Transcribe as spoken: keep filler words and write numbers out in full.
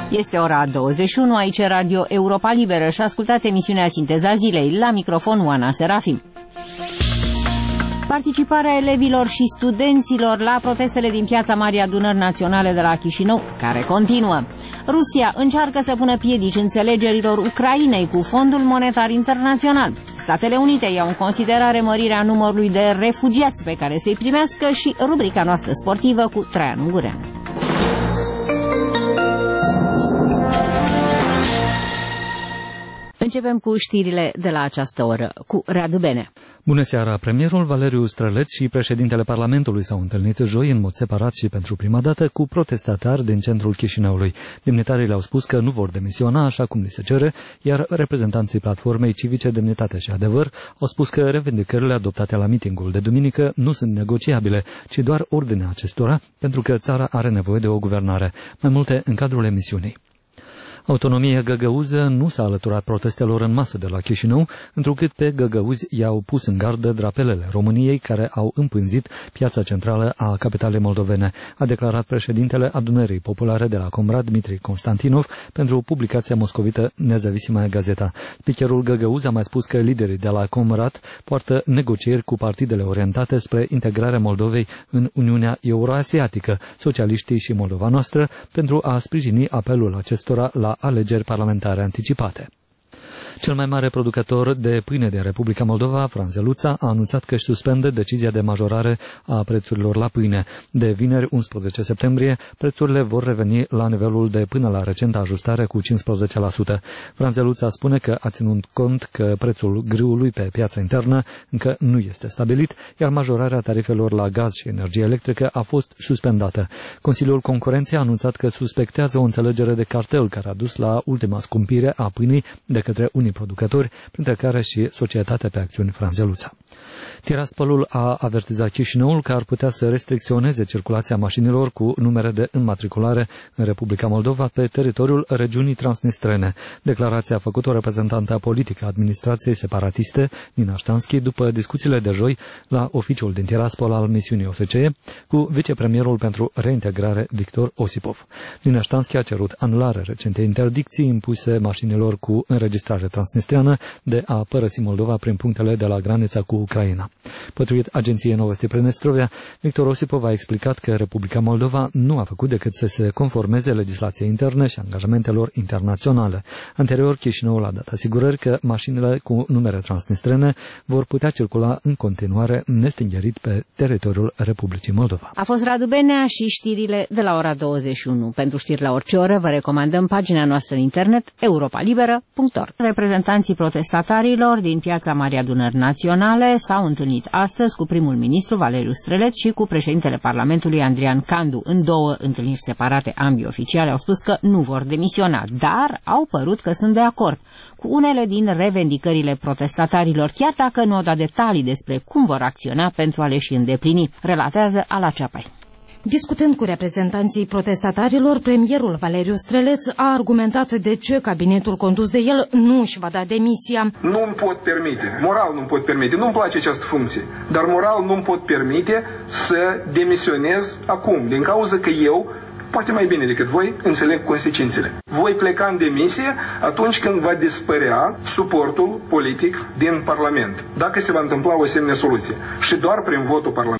Este ora douăzeci și unu, aici Radio Europa Liberă și ascultați emisiunea Sinteza Zilei. La microfon Oana Serafim. Participarea elevilor și studenților la protestele din Piața Marii Adunări Naționale de la Chișinău, care continuă. Rusia încearcă să pună piedici înțelegerilor Ucrainei cu Fondul Monetar Internațional. Statele Unite iau în considerare mărirea numărului de refugiați pe care să-i primească și rubrica noastră sportivă cu Traian Ungureanu. Începem cu știrile de la această oră, cu Radu Bene. Bună seara! Premierul Valeriu Străleț și președintele Parlamentului s-au întâlnit joi în mod separat și pentru prima dată cu protestatari din centrul Chișinăului. Demnitarii le-au spus că nu vor demisiona așa cum li se cere, iar reprezentanții platformei civice Demnitate și Adevăr au spus că revendicările adoptate la mitingul de duminică nu sunt negociabile, ci doar ordinea acestora, pentru că țara are nevoie de o guvernare. Mai multe în cadrul emisiunii. Autonomia găgăuză nu s-a alăturat protestelor în masă de la Chișinău, întrucât pe găgăuzi i-au pus în gardă drapelele României care au împânzit piața centrală a capitalei moldovene, a declarat președintele Adunării Populare de la Comrat, Dmitri Constantinov, pentru publicația moscovită Nezavisima Gazeta. Speakerul găgăuz a mai spus că liderii de la Comrat poartă negocieri cu partidele orientate spre integrarea Moldovei în Uniunea Euroasiatică, Socialiștii și Moldova Noastră, pentru a sprijini apelul acestora la alegeri parlamentare anticipate. Cel mai mare producător de pâine din Republica Moldova, Franzeluța, a anunțat că își suspendă decizia de majorare a prețurilor la pâine. De vineri, unsprezece septembrie, prețurile vor reveni la nivelul de până la recenta ajustare cu cincisprezece la sută. Franzeluța spune că a ținut cont că prețul grâului pe piața internă încă nu este stabilit, iar majorarea tarifelor la gaz și energie electrică a fost suspendată. Consiliul Concurenței a anunțat că suspectează o înțelegere de cartel care a dus la ultima scumpire a pâinii de către unii producători, printre care și Societatea pe Acțiuni Franzeluța. Tiraspolul a avertizat Chișinăul că ar putea să restricționeze circulația mașinilor cu numere de înmatriculare în Republica Moldova pe teritoriul regiunii transnistrene. Declarația a făcut o reprezentantă politică a administrației separatiste, Nina Ștanski, după discuțiile de joi la oficiul din Tiraspol al misiunii O F C E cu vicepremierul pentru reintegrare Victor Osipov. Nina Ștanski a cerut anularea recentei interdicții impuse mașinilor cu înregistrare transnistreană de a părăsi Moldova prin punctele de la granița cu Ucraina. Potrivit agenției Novosti Prenestrovia, Victor Osipov a explicat că Republica Moldova nu a făcut decât să se conformeze legislației interne și angajamentelor internaționale. Anterior, Chișinăul a dat asigurări că mașinile cu numere transnistrene vor putea circula în continuare nestingerit pe teritoriul Republicii Moldova. A fost Radu Benea și știrile de la ora douăzeci și unu. Pentru știri la orice oră vă recomandăm pagina noastră în internet europa liberă punct org. Reprezentanții protestatarilor din Piața Marii Adunări Naționale s-au întâlnit astăzi cu primul ministru Valeriu Străleț și cu președintele Parlamentului Andrian Candu. În două întâlniri separate, ambii oficiali au spus că nu vor demisiona, dar au părut că sunt de acord cu unele din revendicările protestatarilor, chiar dacă nu au dat detalii despre cum vor acționa pentru a le și îndeplini, relatează Ala Ceapai. Discutând cu reprezentanții protestatarilor, premierul Valeriu Străleț a argumentat de ce cabinetul condus de el nu își va da demisia. Nu-mi pot permite, moral nu-mi pot permite, nu-mi place această funcție, dar moral nu-mi pot permite să demisionez acum, din cauza că eu, poate mai bine decât voi, înțeleg consecințele. Voi pleca în demisie atunci când va dispărea suportul politic din Parlament, dacă se va întâmpla o asemenea soluție, și doar prin votul Parlamentului.